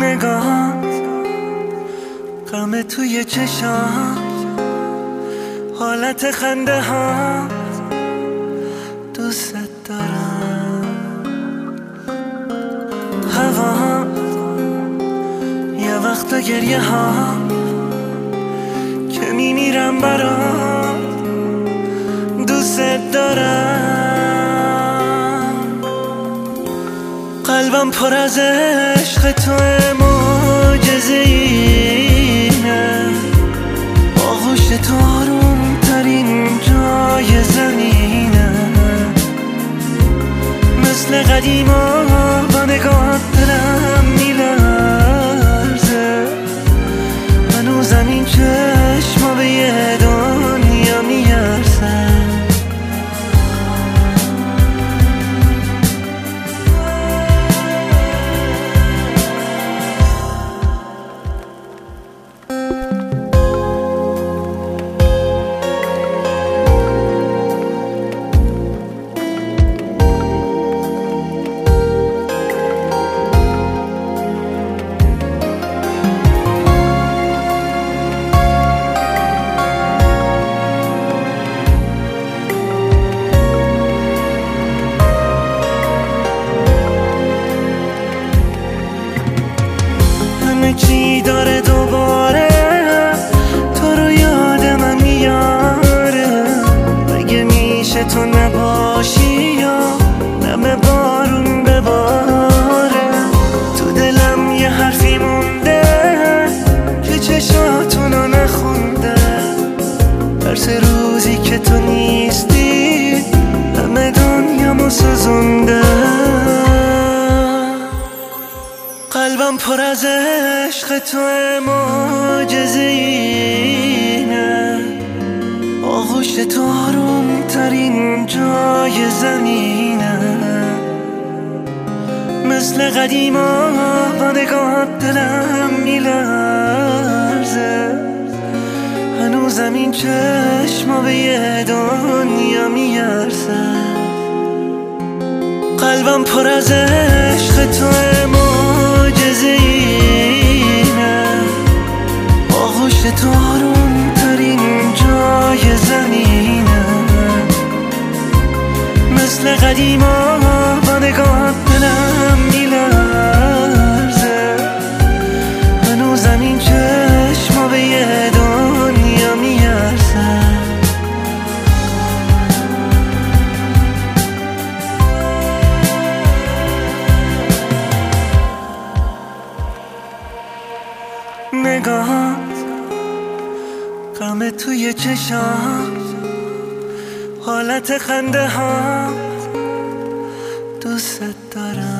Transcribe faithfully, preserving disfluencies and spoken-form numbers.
نگاهات، غم توی چشات، حالت خنده ها، دوست دارم. هوا، یه وقتا گریه ها که میمیرم برات، دوست دارم. قلبم پر از عشق توه، معجزه‌اینه، آغوش تو آروم ترین جای زمینه. مثل قدیما با نگاهت دلم میلرزه، هنوزم این چشما به یه دنیا میارزه. چی داره دوباره تو رو یاد من میاره، مگه میشه تو نباشی یا نم بارون بباره. تو دلم یه حرفی مونده که چشاتونو نخونده، درس روزی که تو نیستی همه دنیامو سوزونده. قلبم پر از عشق توه، معجزه‌اینه، آغوش تو آروم ترین جای زمینه. مثل قدیما با نگاهت دلم میلرزه، هنوزم این چشما به یه دنیا میارزه. قلبم پر از عشق توه، معجزه‌اینه، آغوش تو آروم ترین جای زمینه. مثل قدیما با نگاهت دلم میلرزه، هنوزم این چشما به یه دنیا میارزه. نگاهات، غم توی چشات، حالت خنده ها، دوست دارم.